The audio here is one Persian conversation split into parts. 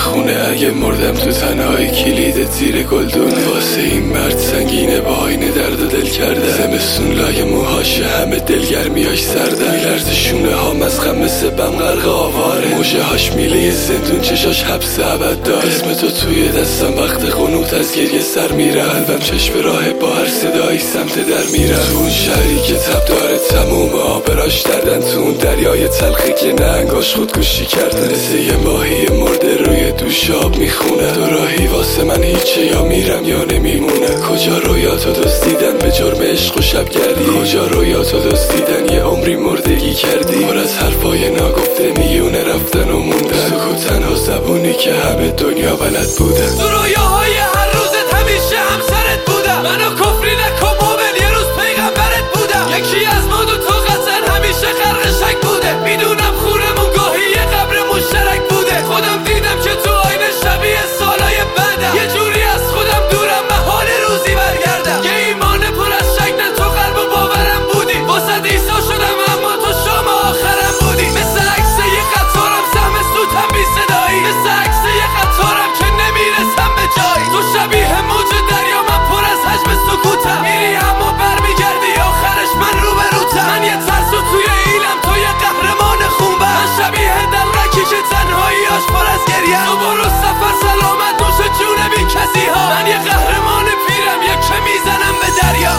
خونه اگه مردم تو تنهایی کلید زیر گلدونه. واسه این مرد سنگینه با آینه درد و دل کرده. زمستون لای موهاشه همه دلگرمیاش سرده. میلرزه شونه ها مزخم مثل بم غرق آواره. موجه هاش میله زندون چشاش حبس ابد داره. اسم تو توی دستم وقت قنوت از گریه سر میره. قلبم چشم راه با هر صدایی سمت در میره. تو اون شهری که تب داره تموم آبراش دردن. تو اون دریای تلخی که نهنگاش خودکشی کرده. مثل یه ماهی مرده روی دوش آب میخونه. دو راهی واسه من هیچه، یا میرم یا نمیمونه. کجا رویاتو دزدیدن به جرم عشق و شبگردی. کجا رویاتو دزدیدن یه عمری مردگی کردی. پر از حرفای ناگفته میونه رفتن و موندن. سکوت تنها زبونی که همه دنیا بلد بودن. تو رویاهای هر روزت همیشه همسرت بودم. منو کفری نکن مومن یه روز پیغمبرت بودم. یکی از ما دو تا قطن همیشه غرق شک بوده. میدونم خونمون گاهی یه قبر مشترک بوده. خودم دیدم که تو آینه شبیه سالای بعدم. یه جوری از خودم دورم محال روزی برگردم. یه ایمان پر از شک نه تو قلب و باورم بودی. واسه ایسا شدم اما تو شام آخرم بودی. مثل عکس یه قطارم سهم سوتم بی صدایی. مثل عکس یه قطارم که نمیرسم به جایی. تو شبیه موج دریا من پر از حجم سکوتم. میری اما برمیگردی آخرش من روبروتم. من یه ترسو توی ایلم تو یه قهرمان خونبر. من شبیه دلغکی که تنهاییاش پر از گریه. تو برو سفر سلامت نوش جون بی کسی ها. من یه قهرمان پیرم یه که میزنم به دریا.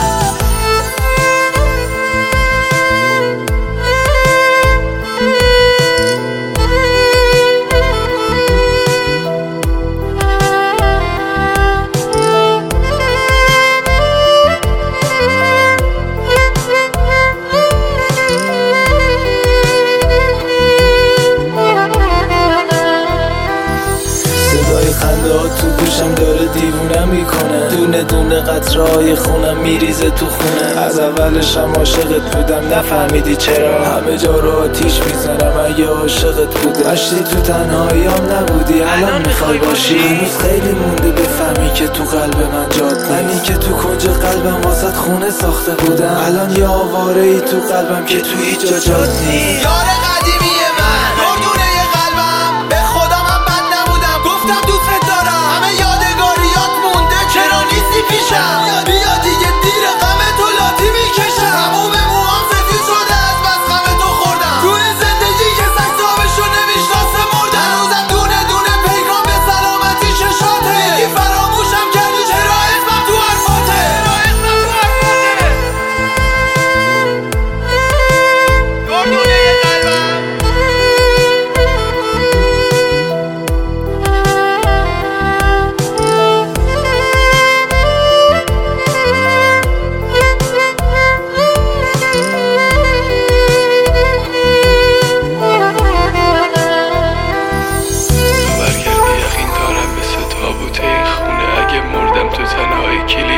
تو گوشم داره دیوونم میکنه. دونه دونه قطرهای خونم میریزه تو خونه. از اولش هم عاشقت بودم نفهمیدی چرا. همه جا رو آتیش میزنم اگه عاشقت بودم. اشتی تو تنهاییام نبودی الان میخوای باشی. هنوز خیلی مونده بفهمی که تو قلب من جات نیست. منی که تو کنج قلبم واسط خونه ساخته بودم. الان یه آواره ای تو قلبم که تو هیچ جا جات نیست. یار قدیمی من دردونه قلبم به خدا من بد نبودم. گفتم دوست دارم همه یادگاریات مونده چرا نیستی پیشم. بیا دیگه دیر غم تو لاتی میکشم. تموم موهام سفید شده از بس غم تو خوردم. تو این زندگی که سگ صاحبشو نمیشناسه مردم. هنوزم دونه دونه پیغام به سلامتی چشاته. میگی فراموشم کردی چرا اسمم تو حرفاته. دردونه قلبم تو برگردی یقین دارم مثل تابوت این خونه. اگه مردم تو تنهایی کلید